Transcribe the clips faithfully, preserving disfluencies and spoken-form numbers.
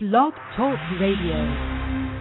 Blog Talk Radio.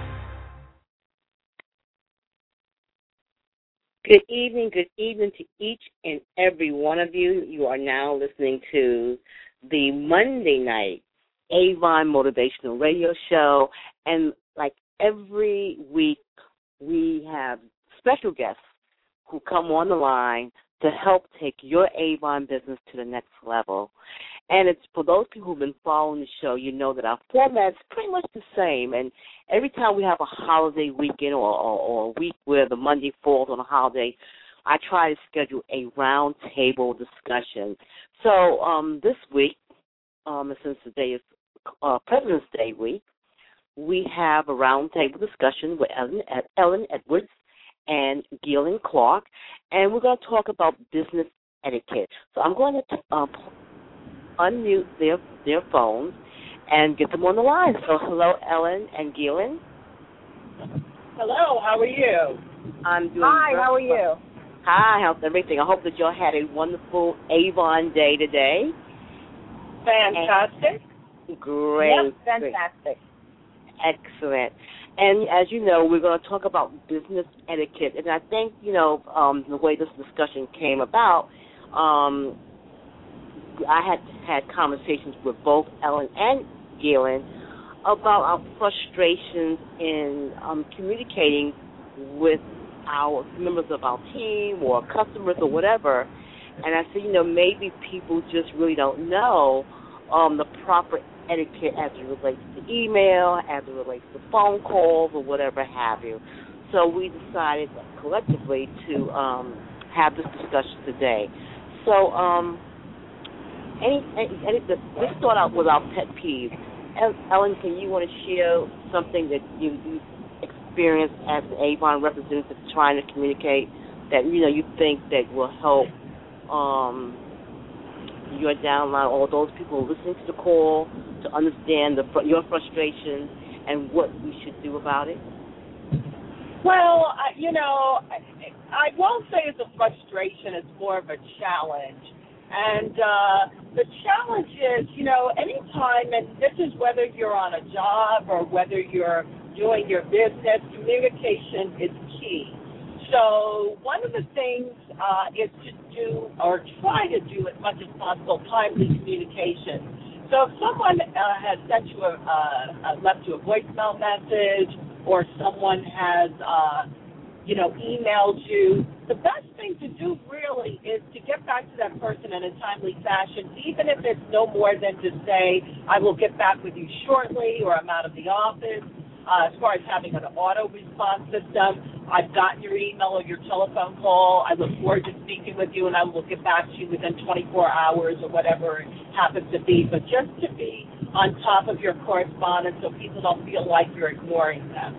Good evening, good evening to each and every one of you. You are now listening to the Monday night Avon Motivational Radio Show. And like every week, we have special guests who come on the line to help take your Avon business to the next level. And it's for those people who've been following the show, you know that our format's pretty much the same. And every time we have a holiday weekend or, or, or a week where the Monday falls on a holiday, I try to schedule a round table discussion. So um, this week, um, since today is uh, President's Day week, we have a round table discussion with Ellen, Ellen Edwards and Gillian Clark, and we're going to talk about business etiquette. So I'm going to um, unmute their their phones and get them on the line. So hello, Ellen and Gillian. Hello, how are you? I'm doing Hi, great. How are you? Hi, how's everything? I hope that y'all had a wonderful Avon day today. Fantastic. And great. Yep, fantastic. Great. Excellent. And as you know, we're going to talk about business etiquette. And I think, you know, um, the way this discussion came about, um, I had had conversations with both Ellen and Gillian about our frustrations in um, communicating with our members of our team or customers or whatever. And I said, you know, maybe people just really don't know um, the proper etiquette as it relates to email, as it relates to phone calls or whatever have you. So we decided collectively to um, have this discussion today. So um, any, any, any, let's start out with our pet peeves. Ellen, can you want to share something that you, you experienced as an Avon representative trying to communicate that, you know, you think that will help um, your downline or those people listening to the call to understand the, your frustration and what we should do about it? Well, I- you know, I, I won't say it's a frustration. It's more of a challenge. And uh, the challenge is, you know, anytime, and this is whether you're on a job or whether you're doing your business, communication is key. So one of the things uh, is to do or try to do as much as possible timely communication. So if someone uh, has sent you a, uh, left you a voicemail message or someone has, uh, you know, emailed you, the best thing to do really is to get back to that person in a timely fashion, even if it's no more than to say, I will get back with you shortly or I'm out of the office. Uh, as far as having an auto response system, I've gotten your email or your telephone call. I look forward to speaking with you, and I will get back to you within twenty-four hours or whatever it happens to be. But just to be on top of your correspondence so people don't feel like you're ignoring them.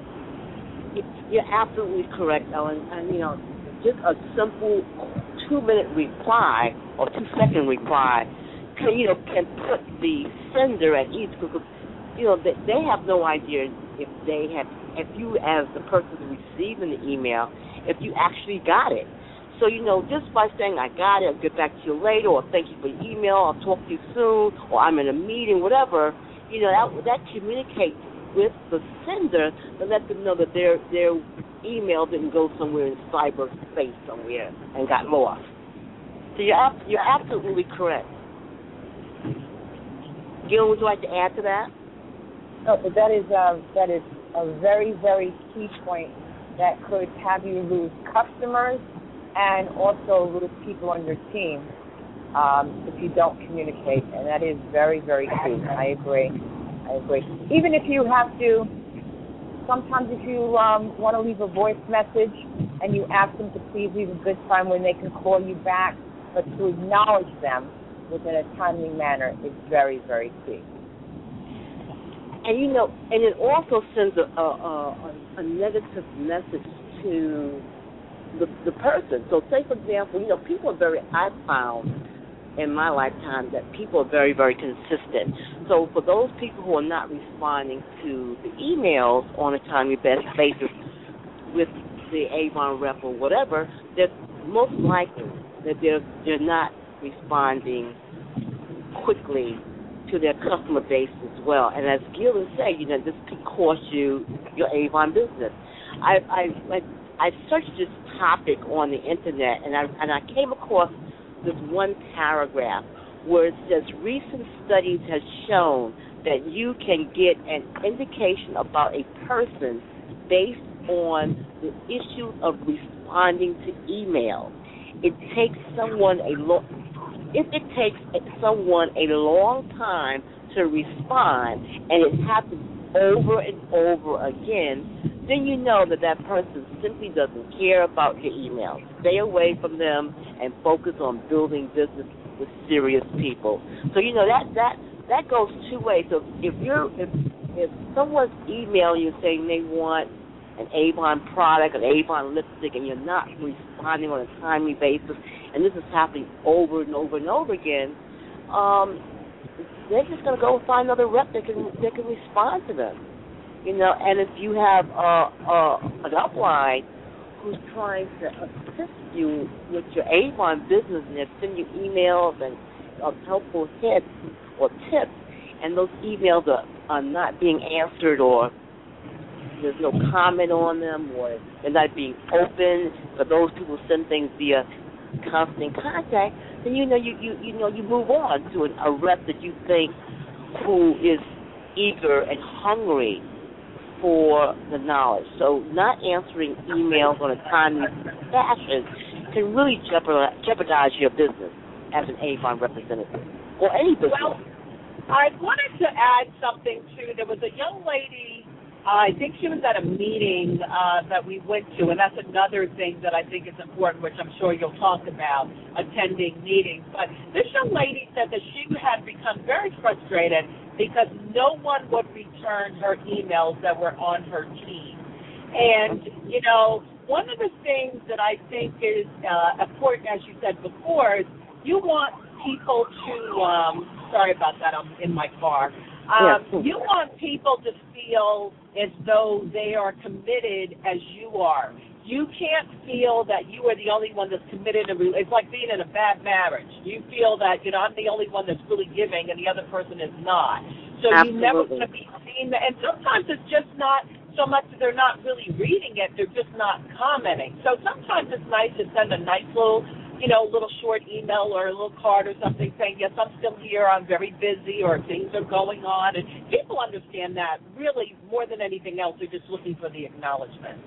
You're absolutely correct, Ellen. And, you know, just a simple two-minute reply or two-second reply can, you know, can put the sender at ease because, you know, they, they have no idea if they have, if you as the person receiving the email, if you actually got it. So, you know, just by saying I got it, I'll get back to you later, or thank you for your email, I'll talk to you soon, or I'm in a meeting, whatever, you know, that, that communicates with the sender to let them know that their their email didn't go somewhere in cyberspace somewhere and got lost. So you're, you're absolutely correct. Gil, would you like to add to that? No, but that is uh, that is a very, very key point that could have you lose customers and also lose people on your team um, if you don't communicate, and that is very, very key. I agree. I agree. Even if you have to, sometimes if you um, want to leave a voice message and you ask them to please leave a good time when they can call you back, but to acknowledge them within a timely manner is very, very key. And, you know, and it also sends a, a, a, a negative message to the, the person. So say, for example, you know, people are very, I've found in my lifetime that people are very, very consistent. So for those people who are not responding to the emails on a timely basis with the Avon rep or whatever, they're most likely that they're, they're not responding quickly to their customer base as well. And as Gil is saying, you know, this could cost you your Avon business. I I I, I searched this topic on the internet, and I and I came across this one paragraph where it says recent studies have shown that you can get an indication about a person based on the issue of responding to email. It takes someone a lo- if it takes someone a long time to respond, and it happens over and over again, then you know that that person simply doesn't care about your emails. Stay away from them and focus on building business with serious people. So you know that that that goes two ways. So if you're if if someone's emailing you saying they want an Avon product, an Avon lipstick, and you're not responding on a timely basis, and this is happening over and over and over again, um, they're just going to go find another rep that can that can respond to them. You know, and if you have uh, uh, an upline who's trying to assist you with your Avon business, and they send you emails and uh, helpful hints or tips, and those emails are, are not being answered, or there's no comment on them, or they're not being open for those people who send things via constant contact, then you know you, you, you know you move on to an, a rep that you think who is eager and hungry for the knowledge. So not answering emails on a timely fashion can really jeopardize, jeopardize your business as an Avon representative or any business. Well, I wanted to add something too. There was a young lady, uh, I think she was at a meeting uh, that we went to, and that's another thing that I think is important, which I'm sure you'll talk about, attending meetings. But this young lady said that she had become very frustrated because no one would return her emails that were on her team. And, you know, one of the things that I think is uh, important, as you said before, is you want people to, um, sorry about that, I'm in my car. Um, yeah. You want people to feel as though they are committed as you are. You can't feel that you are the only one that's committed. It's like being in a bad marriage. You feel that, you know, I'm the only one that's really giving and the other person is not. So Absolutely. You never want to be seen. And sometimes it's just not so much that they're not really reading it, they're just not commenting. So sometimes it's nice to send a nice little, you know, little short email or a little card or something saying, yes, I'm still here, I'm very busy, or things are going on. And people understand that really more than anything else. They're just looking for the acknowledgement.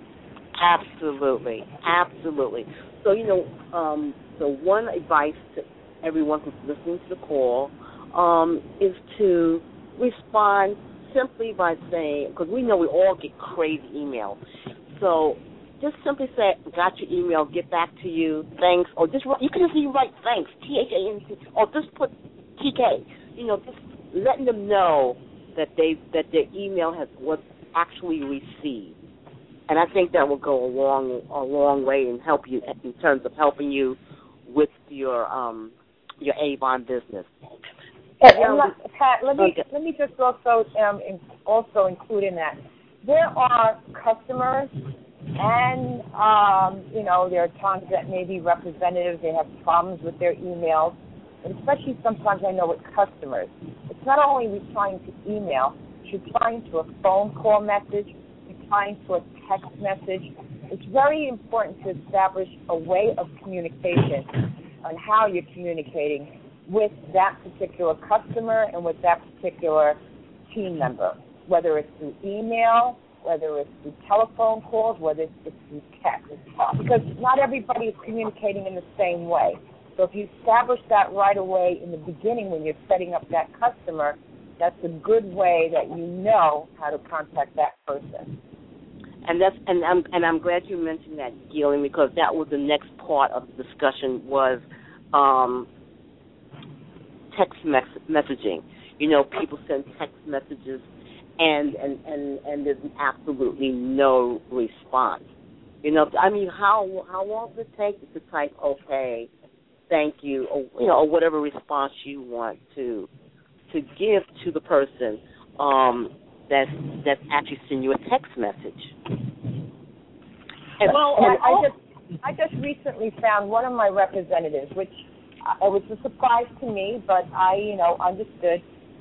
Absolutely, absolutely. So, you know, um, so one advice to everyone who's listening to the call um, is to respond simply by saying, because we know we all get crazy emails. So just simply say, got your email, get back to you, thanks, or just you can just even write thanks, T H A N K, or just put T K. You know, just letting them know that they that their email has was actually received. And I think that will go a long, a long way and help you in terms of helping you with your um, your Avon business. And, and let, Pat, let me okay. let me just also um, in, also include in that there are customers, and um, you know there are times that maybe representatives they have problems with their emails, and especially sometimes I know with customers, it's not only replying to email, it's replying to a phone call message, replying to a text message. It's very important to establish a way of communication on how you're communicating with that particular customer and with that particular team member, whether it's through email, whether it's through telephone calls, whether it's through text. Because not everybody is communicating in the same way. So if you establish that right away in the beginning when you're setting up that customer, that's a good way that you know how to contact that person. And that's and I'm and I'm glad you mentioned that, Gillian, because that was the next part of the discussion was um, text mes- messaging. You know, people send text messages, and, and, and, and there's absolutely no response. You know, I mean, how how long does it take to type okay, thank you, or you know, or whatever response you want to to give to the person um, that's that's actually sending you a text message. And, well, and I, I just I just recently found one of my representatives, which uh, it was a surprise to me, but I, you know, understood.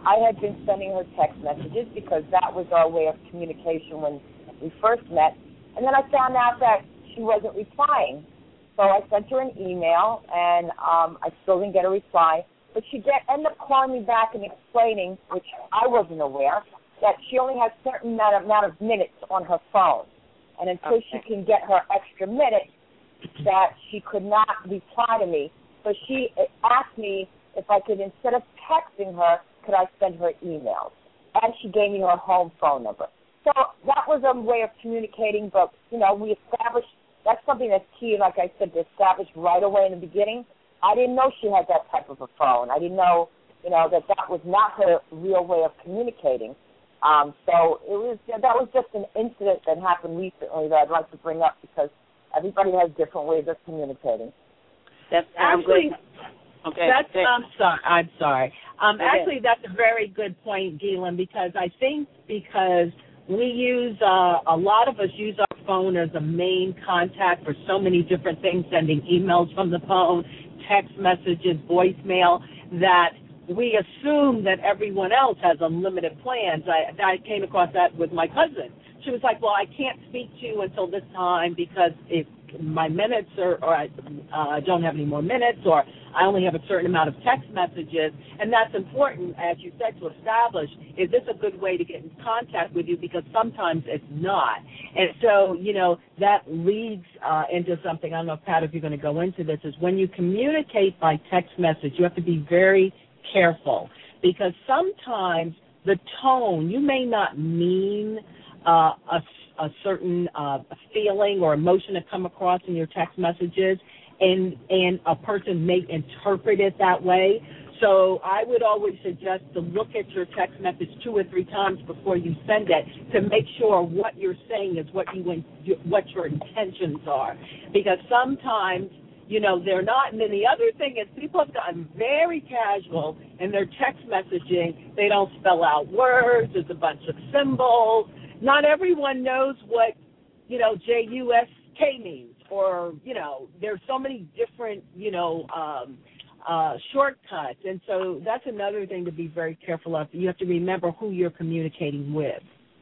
I had been sending her text messages because that was our way of communication when we first met. And then I found out that she wasn't replying. So I sent her an email, and um, I still didn't get a reply. But she get, ended up calling me back and explaining, which I wasn't aware, that she only has a certain amount of, amount of minutes on her phone. And until okay. she can get her extra minutes, that she could not reply to me. So she asked me if I could, instead of texting her, could I send her emails. And she gave me her home phone number. So that was a way of communicating, but, you know, we established, that's something that's key, like I said, to establish right away in the beginning. I didn't know she had that type of a phone. I didn't know, you know, that that was not her real way of communicating. Um, so it was that was just an incident that happened recently that I'd like to bring up because everybody has different ways of communicating. That's actually, okay. That's okay. I'm sorry. I'm sorry. Um, okay. Actually, that's a very good point, Ghislaine, because I think because we use uh, a lot of us use our phone as a main contact for so many different things, sending emails from the phone, text messages, voicemail, that we assume that everyone else has unlimited plans. I, I came across that with my cousin. She was like, well, I can't speak to you until this time because if my minutes are, or I uh, don't have any more minutes, or I only have a certain amount of text messages. And that's important, as you said, to establish, is this a good way to get in contact with you, because sometimes it's not. And so, you know, that leads uh, into something, I don't know, Pat, if you're going to go into this, is when you communicate by text message, you have to be very careful, because sometimes the tone, you may not mean uh, a, a certain uh, feeling or emotion to come across in your text messages, and and a person may interpret it that way. So I would always suggest to look at your text message two or three times before you send it to make sure what you're saying is what you what your intentions are, because sometimes, you know, they're not. And then the other thing is people have gotten very casual in their text messaging. They don't spell out words. There's a bunch of symbols. Not everyone knows what, you know, J U S K means, or, you know, there's so many different, you know, um, uh, shortcuts. And so that's another thing to be very careful of. You have to remember who you're communicating with.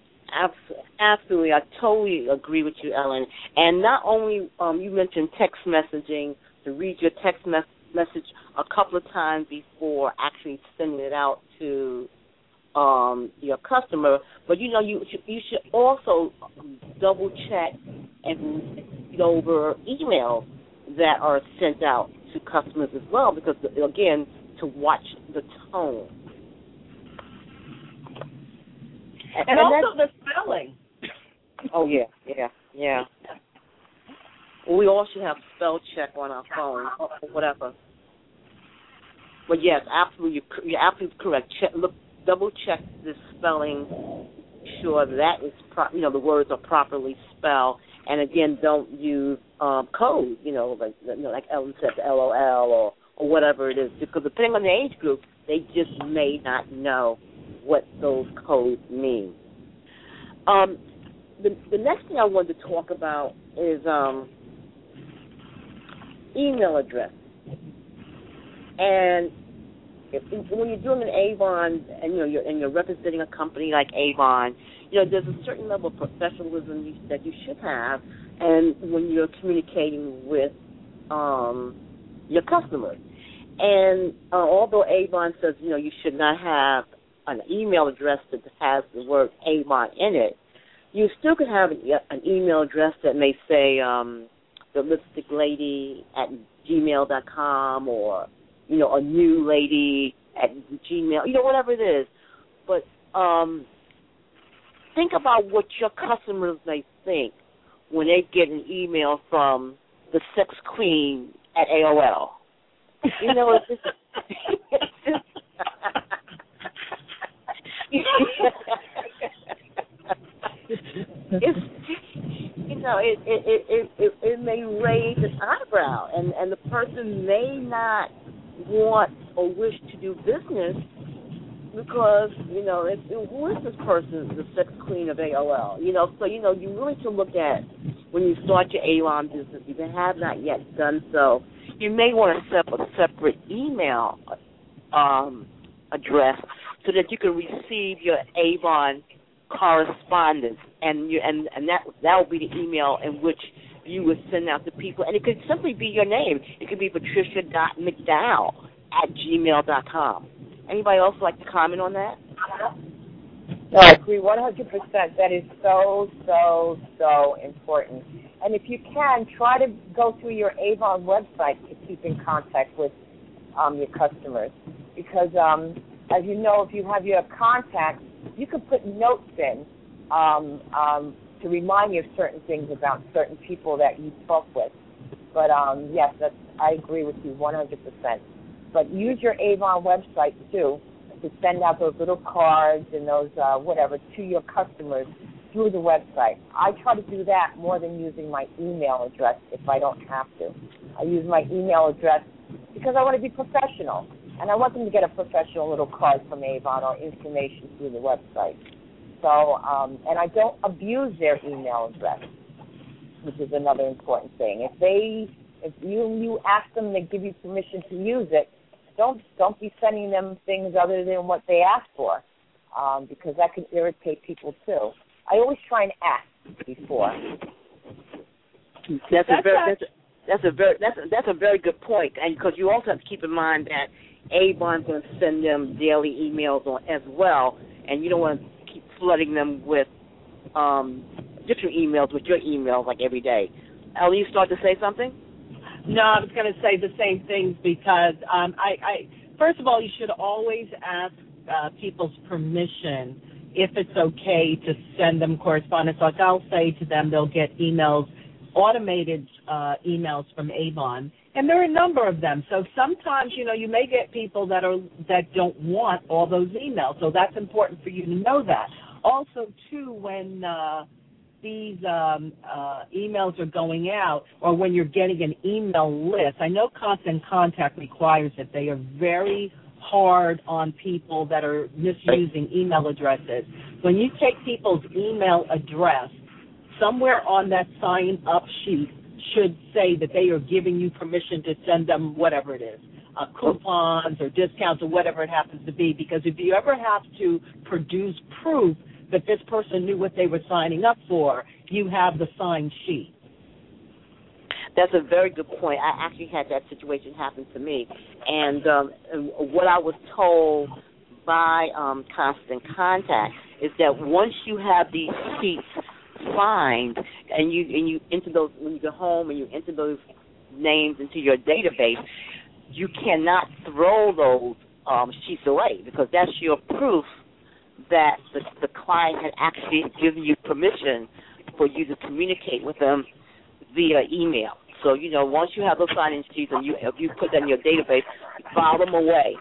Absolutely. I totally agree with you, Ellen. And not only, um, you mentioned text messaging, to read your text mes- message a couple of times before actually sending it out to um, your customer, but, you know, you you should also double-check and read over emails that are sent out to customers as well, because, again, to watch the tone. And, and also the spelling. Oh, yeah, yeah, yeah. We all should have spell check on our phone or whatever. But, yes, absolutely, you're, you're absolutely correct. Check, look, double-check the spelling, sure that is pro- you know, the words are properly spelled. And, again, don't use um, code, you know, like you know, like Ellen said, the L O L or, or whatever it is, because depending on the age group, they just may not know what those codes mean. Um, the, the next thing I wanted to talk about is um, email address. And if, when you're doing an Avon, and you know you're and you're representing a company like Avon, you know there's a certain level of professionalism you, that you should have, and when you're communicating with um, your customers. And uh, although Avon says you know you should not have an email address that has the word Avon in it, you still could have an, an email address that may say um, the lipstick lady at gmail dot com, or, you know, a new lady at Gmail, you know, whatever it is. But um, think about what your customers may think when they get an email from the sex queen at A O L. You know, it's just, it's just it's, you know, it it, it it it may raise an eyebrow, and, and the person may not want or wish to do business because, you know, it, it, who is this person, the sex queen of A O L? You know, so, you know, you really should look at when you start your Avon business, if you have not yet done so, you may want to set up a separate email um, address so that you can receive your Avon correspondence, and you and, and that that will be the email in which you would send out to people, and it could simply be your name. It could be patricia dot mcdowell at gmail dot com. Anybody else like to comment on that? No, I agree one hundred percent. That is so, so, so important. And if you can, try to go through your Avon website to keep in contact with um, your customers. Because, um, as you know, if you have your contacts, you can put notes in um, um, to remind you of certain things about certain people that you talk with. But, um, yes, that's, I agree with you one hundred percent. But use your Avon website, too, to send out those little cards and those uh, whatever to your customers through the website. I try to do that more than using my email address if I don't have to. I use my email address because I want to be professional, and I want them to get a professional little card from Avon or information through the website. So, um, and I don't abuse their email address, which is another important thing. If they, if you you ask them to give you permission to use it, Don't don't be sending them things other than what they ask for, um, because that can irritate people too. I always try and ask before. That's, that's a very that's a, that's a very that's a, that's a very good point, and because you also have to keep in mind that Avon's going to send them daily emails on as well, and you don't want to keep flooding them with um, different emails with your emails like every day. Ellie, you start to say something? No, I was going to say the same things because, um, I, I first of all, you should always ask uh, people's permission if it's okay to send them correspondence. Like I'll say to them, they'll get emails, automated uh, emails from Avon, and there are a number of them. So sometimes, you know, you may get people that are that don't want all those emails. So that's important for you to know that. Also, too, when uh, these um, uh, emails are going out or when you're getting an email list. I know Constant Contact requires it. They are very hard on people that are misusing email addresses. When you take people's email address, somewhere on that sign-up sheet should say that they are giving you permission to send them whatever it is, uh, coupons or discounts or whatever it happens to be, because if you ever have to produce proof that this person knew what they were signing up for, you have the signed sheet. That's a very good point. I actually had that situation happen to me. And um, what I was told by um, Constant Contact is that once you have these sheets signed and you and you enter those, when you go home and you enter those names into your database, you cannot throw those um, sheets away because that's your proof that the, the client had actually given you permission for you to communicate with them via email. So, you know, once you have those sign-in sheets and you, if you put them in your database, file them away.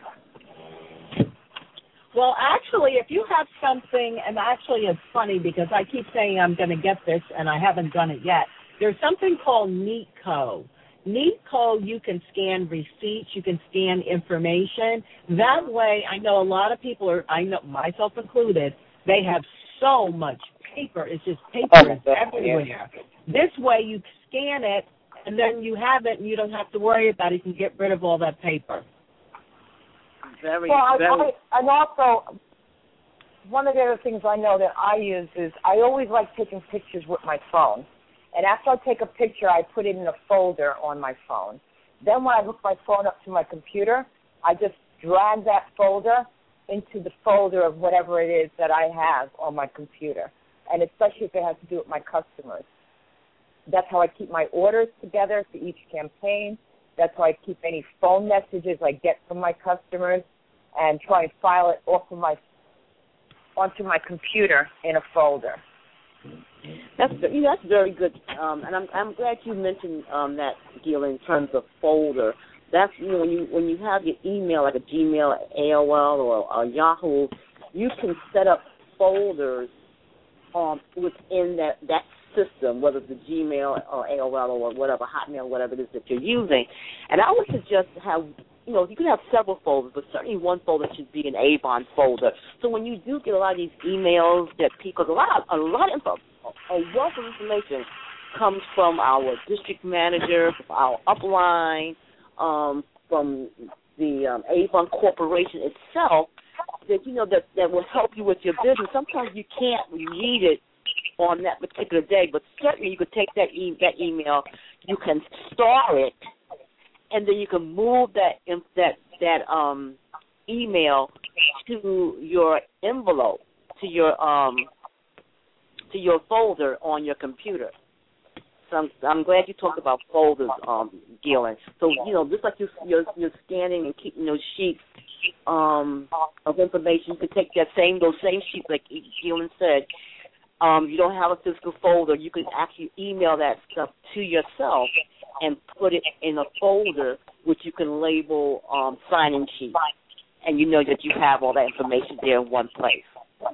Well, actually, if you have something, and actually it's funny because I keep saying I'm going to get this and I haven't done it yet. There's something called Neatco. Neatco, you can scan receipts, you can scan information. That way, I know a lot of people are, I know myself included, they have so much paper. It's just paper is everywhere. This way, you scan it, and then you have it, and you don't have to worry about it. You can get rid of all that paper. Very, well, very. I, I, and also, one of the other things I know that I use is I always like taking pictures with my phone. And after I take a picture, I put it in a folder on my phone. Then when I hook my phone up to my computer, I just drag that folder into the folder of whatever it is that I have on my computer, and especially if it has to do with my customers. That's how I keep my orders together for each campaign. That's how I keep any phone messages I get from my customers and try and file it off of my onto my computer in a folder. That's you know, that's very good, um, and I'm I'm glad you mentioned um, that, Gil, in terms of folder. That's you know when you when you have your email like a Gmail, A O L, or a Yahoo, you can set up folders um, within that that system, whether it's a Gmail or A O L or whatever Hotmail, whatever it is that you're using. And I would suggest to have you know you can have several folders, but certainly one folder should be an Avon folder. So when you do get a lot of these emails that people, a lot of, a lot of info. A wealth of information comes from our district manager, from our upline, um, from the um, Avon Corporation itself, that you know that, that will help you with your business. Sometimes you can't read it on that particular day, but certainly you could take that e- that email, you can store it, and then you can move that that that um email to your envelope, to your um to your folder on your computer. So I'm, I'm glad you talked about folders, um, Gillian. So you know, just like you, you're you're scanning and keeping those sheets um, of information, you can take that same those same sheets, like Gillian said. Um, you don't have a physical folder, you can actually email that stuff to yourself and put it in a folder which you can label um, sign-in sheet, and you know that you have all that information there in one place.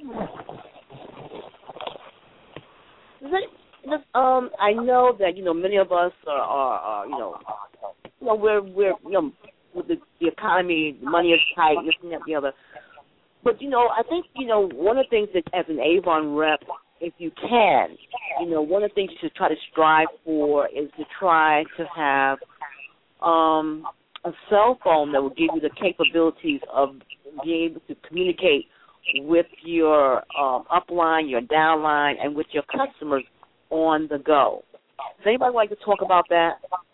Um, I know that you know many of us are, are, are you know, you know we're we're you know with the, the economy, the money is tight, this and that, the other. But you know, I think you know one of the things that as an Avon rep, if you can, you know, one of the things you should try to strive for is to try to have um, a cell phone that will give you the capabilities of being able to communicate with your um, upline, your downline, and with your customers on the go. Does anybody like to talk about that?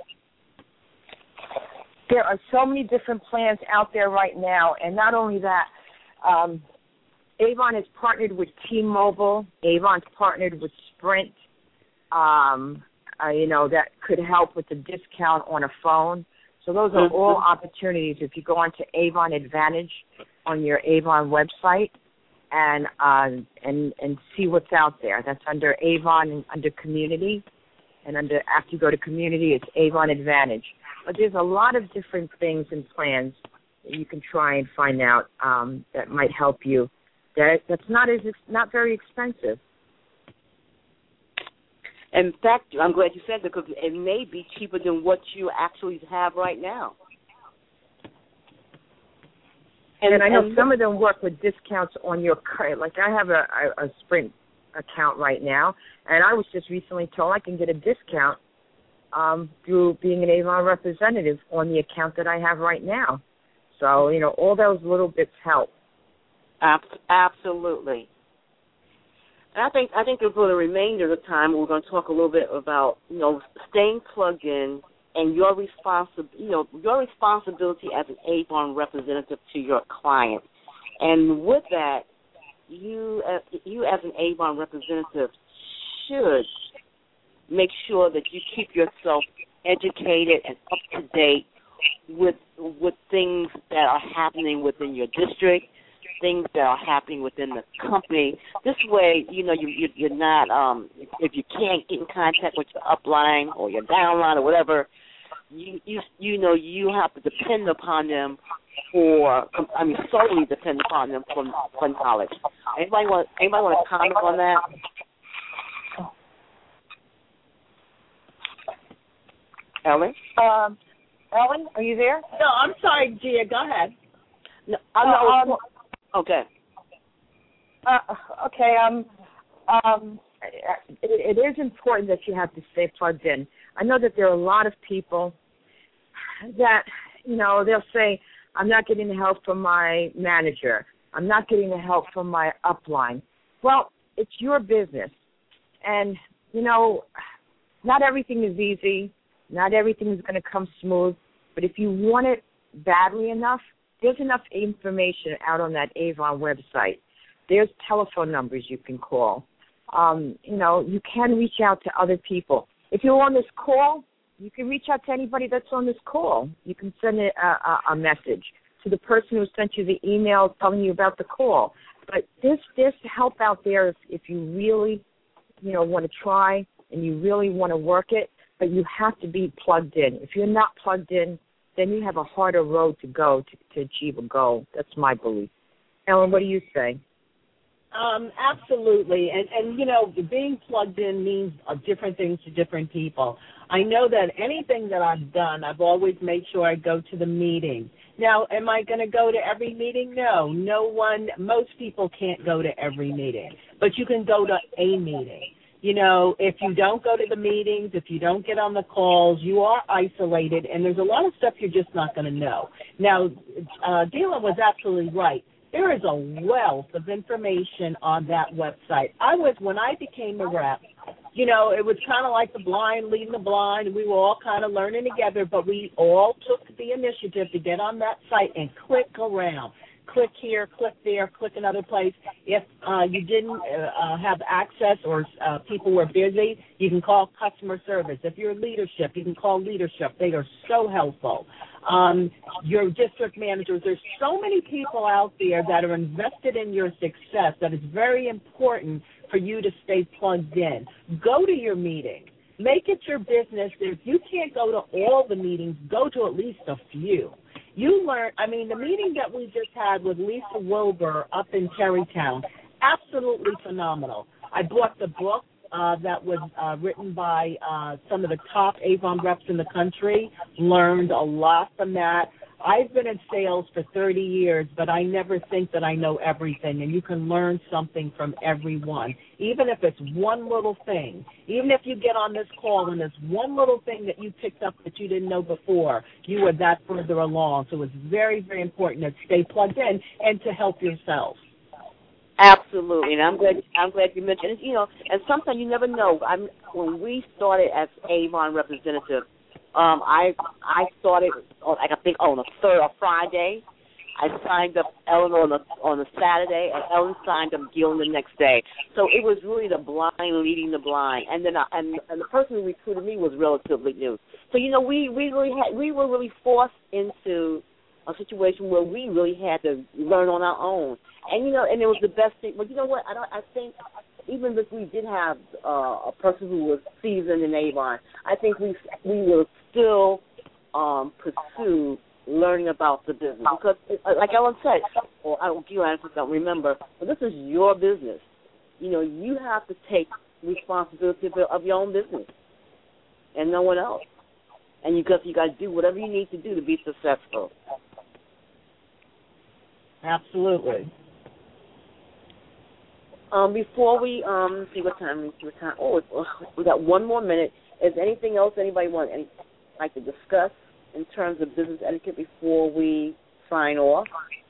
There are so many different plans out there right now, and not only that, um, Avon has partnered with T-Mobile. Avon's partnered with Sprint. Um, uh, you know, that could help with the discount on a phone. So those are mm-hmm. all opportunities. If you go onto Avon Advantage on your Avon website and uh, and and see what's out there, that's under Avon and under Community. And under after you go to Community, it's Avon Advantage. But there's a lot of different things and plans that you can try and find out um, that might help you. That that's not as not very expensive. In fact, I'm glad you said that because it may be cheaper than what you actually have right now. And, and I know and some of them work with discounts on your card. Like I have a, a, a Sprint account right now, and I was just recently told I can get a discount um, through being an Avon representative on the account that I have right now. So, you know, all those little bits help. Absolutely. And I think I think for the remainder of the time, we're going to talk a little bit about, you know, staying plugged in and your responsi- you know, your responsibility as an Avon representative to your client. And with that, you uh, you as an Avon representative should make sure that you keep yourself educated and up to date with with things that are happening within your district, things that are happening within the company. This way, you know, you, you, you're not, um, if you can't get in contact with your upline or your downline or whatever, you, you you know, you have to depend upon them for, I mean, solely depend upon them for, for knowledge. Anybody want, anybody want to comment on that? Ellen? Um, Ellen, are you there? No, I'm sorry, Gia. Go ahead. No, I'm not. Um, okay. Uh, okay. Um. Um. It, it is important that you have to stay plugged in. I know that there are a lot of people that, you know, they'll say, "I'm not getting the help from my manager. I'm not getting the help from my upline." Well, it's your business, and you know, not everything is easy. Not everything is going to come smooth, but if you want it badly enough, there's enough information out on that Avon website. There's telephone numbers you can call. Um, you know, you can reach out to other people. If you're on this call, you can reach out to anybody that's on this call. You can send a, a, a message to the person who sent you the email telling you about the call. But there's, there's help out there if, if you really, you know, want to try and you really want to work it. But you have to be plugged in. If you're not plugged in, then you have a harder road to go to, to achieve a goal. That's my belief. Ellen, what do you say? Um, absolutely. And, and, you know, being plugged in means uh, different things to different people. I know that anything that I've done, I've always made sure I go to the meeting. Now, am I going to go to every meeting? No. No one, most people can't go to every meeting. But you can go to a meeting. You know, if you don't go to the meetings, if you don't get on the calls, you are isolated, and there's a lot of stuff you're just not going to know. Now, uh, Dila was absolutely right. There is a wealth of information on that website. I was, when I became a rep, you know, it was kind of like the blind leading the blind, and we were all kind of learning together, but we all took the initiative to get on that site and click around. Click here, click there, click another place. If uh, you didn't uh, have access or uh, people were busy, you can call customer service. If you're leadership, you can call leadership. They are so helpful. Um, your district managers, there's so many people out there that are invested in your success that it's very important for you to stay plugged in. Go to your meeting. Make it your business. If you can't go to all the meetings, go to at least a few. You learn, I mean, the meeting that we just had with Lisa Wilbur up in Terrytown, absolutely phenomenal. I bought the book uh, that was uh, written by uh, some of the top Avon reps in the country, learned a lot from that. I've been in sales for thirty years, but I never think that I know everything, and you can learn something from everyone, even if it's one little thing. Even if you get on this call and there's one little thing that you picked up that you didn't know before, you are that further along. So it's very, very important to stay plugged in and to help yourself. Absolutely, and I'm glad I'm glad you mentioned it. You know, and sometimes you never know. I'm when we started as Avon representative. Um, I I started on, like I think on a third or Friday. I signed up Ellen on a on a Saturday, and Ellen signed up Gil the next day. So it was really the blind leading the blind, and then I, and and the person who recruited me was relatively new. So you know we we really had we were really forced into a situation where we really had to learn on our own, and you know and it was the best thing. But you know what? I don't. I think. Even if we did have uh, a person who was seasoned in Avon, I think we we will still um, pursue learning about the business because, like Ellen said, or I don't, you I don't remember, but this is your business. You know, you have to take responsibility of your own business and no one else, and you got you got to do whatever you need to do to be successful. Absolutely. Um, before we um see what time, see what time. Oh, we got one more minute. Is there anything else anybody want any like to discuss in terms of business etiquette before we sign off?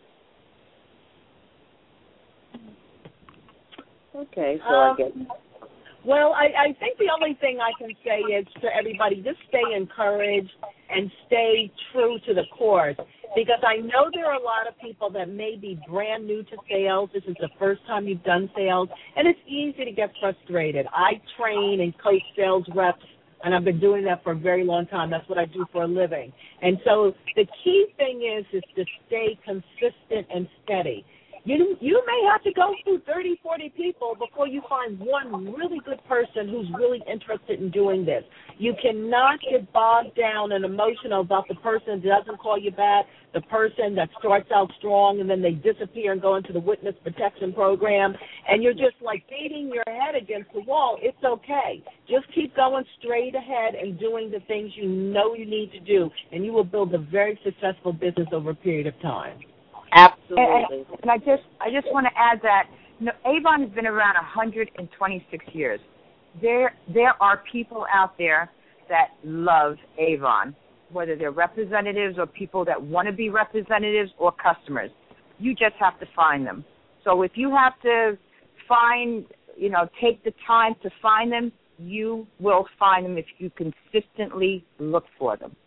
Okay, so um, I guess. Well, I, I think the only thing I can say is to everybody, just stay encouraged and stay true to the course. Because I know there are a lot of people that may be brand new to sales. This is the first time you've done sales, and it's easy to get frustrated. I train and coach sales reps, and I've been doing that for a very long time. That's what I do for a living. And so the key thing is is to stay consistent and steady. You you may have to go through thirty, forty people before you find one really good person who's really interested in doing this. You cannot get bogged down and emotional about the person that doesn't call you back, the person that starts out strong and then they disappear and go into the witness protection program, and you're just like beating your head against the wall. It's okay. Just keep going straight ahead and doing the things you know you need to do, and you will build a very successful business over a period of time. Absolutely. And, and I just I just want to add that you know, Avon has been around one hundred twenty-six years. There there are people out there that love Avon, whether they're representatives or people that want to be representatives or customers. You just have to find them. So if you have to find, you know, take the time to find them, you will find them if you consistently look for them.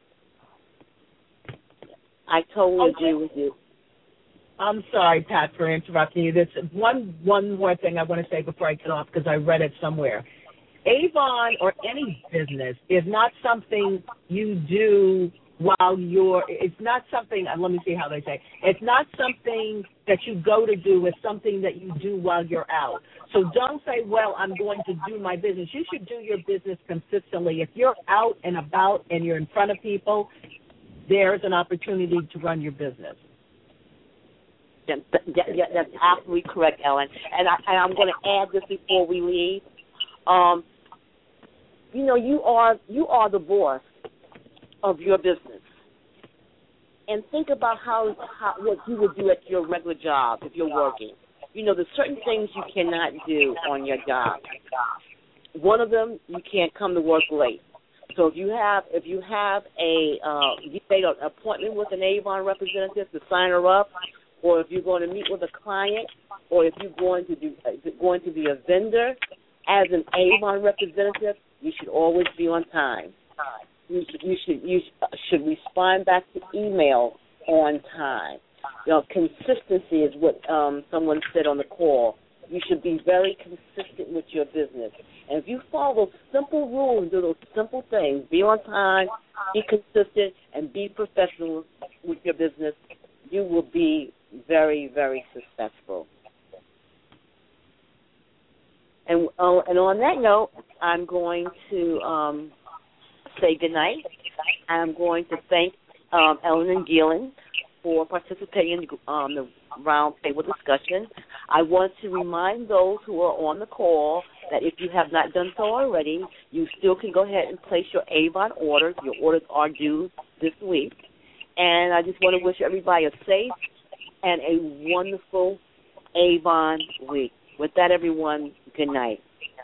I totally Okay. agree with you. I'm sorry, Pat, for interrupting you. There's one one more thing I want to say before I get off because I read it somewhere. Avon or any business is not something you do while you're, it's not something, let me see how they say, it's not something that you go to do, it's something that you do while you're out. So don't say, well, I'm going to do my business. You should do your business consistently. If you're out and about and you're in front of people, there's an opportunity to run your business. Yeah, yeah, that's absolutely correct, Ellen. And, I, and I'm going to add this before we leave. Um, you know, you are you are the boss of your business, and think about how, how what you would do at your regular job if you're working. You know, there's certain things you cannot do on your job. One of them, you can't come to work late. So if you have if you have a uh, you made an appointment with an Avon representative to sign her up, or if you're going to meet with a client, or if you're going to do going to be a vendor, as an Avon representative, you should always be on time. You should you should you should respond back to email on time. You know, consistency is what um, someone said on the call. You should be very consistent with your business. And if you follow those simple rules and do those simple things, be on time, be consistent, and be professional with your business, you will be very, very successful. And, uh, and on that note, I'm going to um, say goodnight. I'm going to thank um, Ellen and Gillen for participating in um, the round table discussion. I want to remind those who are on the call that if you have not done so already, you still can go ahead and place your Avon orders. Your orders are due this week. And I just want to wish everybody a safe and a wonderful Avon week. With that, everyone, good night.